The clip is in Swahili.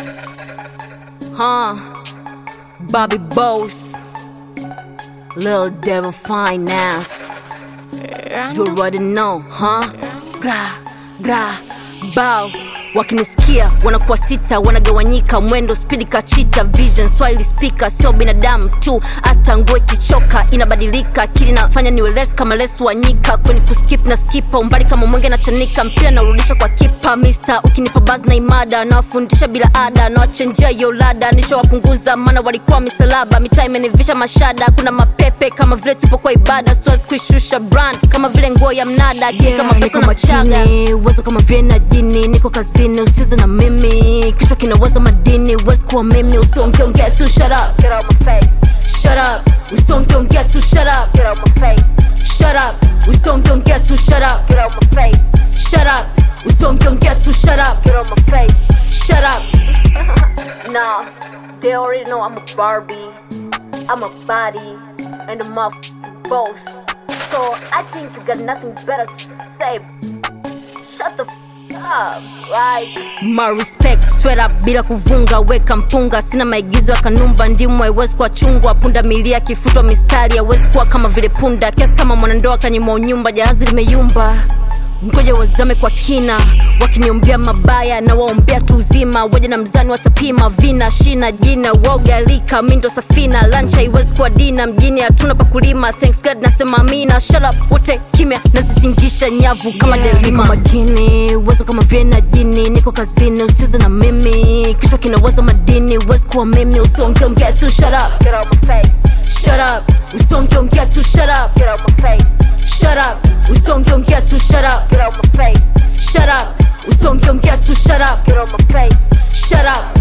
Bobby Boss, Lil Devil Finance. You already know, gra, bow. Wakinisikia wanakuwa sita, wanagawanyika mwendo speed kachita. Vision Swahili speaker, sio binadamu tu, hata nguo ikichoka inabadilika. Akili nafanya niwe less kama less wanyika. Kwenye kuskip na skipa, umbali kama mwenge na chanika. Mpira na urudisha kwa kipa, mister ukinipa buzz na imada. Na wafundisha bila ada, na wachenjia yo lada. Nisho wapunguza maana walikuwa misalaba. Mitaa imenivisha mashada, kuna mapepe kama vile tupo kwa ibada. Siwezi kuishusha brand kama vile nguo ya mnada. Kile kama pesa na chaga, uwezo kama vile na jini. Niko kazini usize na mimi, kichwa kinawaza madini. Uwezi kuwa mimi, usongeongea tu, shut up, get out my face. Shut up, usongeongea tu, shut up, get out my face. Shut up, usongeongea tu, shut up, get out my face. Shut up, usongeongea tu, shut up, get out my face. Shut up. Nah, they already know I'm a Barbie, I'm a body, and a motherfucking boss. So I think you got nothing better to say. Shut the up, like my respect, sweat up bila kuvunga, weka mpunga. Sina maigizo ya kanumba, ndimu haiwezi kuwa chungwa. Punda milia kifutwa mistari, haiwezi kuwa kama vile punda. Kiasi kama mwanandoa kanyima nyumba, jahazi limeyumba. Ngoja wazame kwa kina, wakiniombea mabaya na waombea tu uzima. Waje na mzani watapima, vina shina jina. Woga lika, mindo safina. Lunch haiwezi kuwa dina, mjini hatuna pa kulima. Thanks God nasema amina. Shut up, wote kimya, nazitingisha nyavu kama delima. Niko makini, uwezo kama vile na jini. Niko kazini, usize na mimi, kichwa kinawaza madini. Uwezi kuwa mimi, usongeongea tu, shut up, get out my face. Shut up, usongeongea tu, shut up, get out my face. Shut up, usongeongea tu, shut up, get out my face. Shut up, usongeongea tu, shut up, get out my face. Shut up.